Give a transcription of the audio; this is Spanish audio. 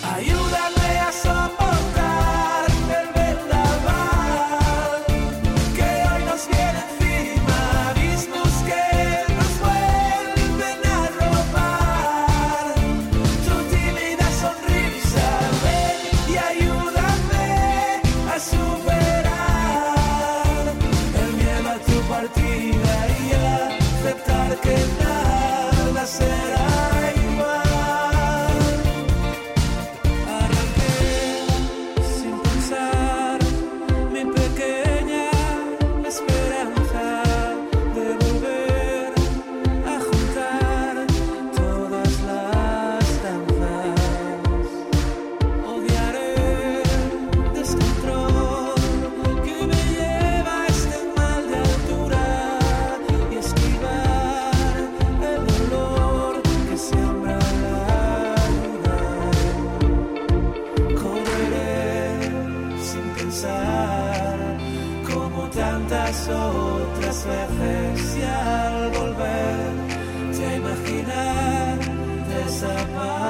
Ayúdame a soportar el vendaval que hoy nos viene encima, abismos que nos vuelven a robar. Tu tímida sonrisa, ven y ayúdame a superar el miedo a tu partida y a aceptar que nada será igual. Como tantas otras veces, y al volver te imaginar desaparecer.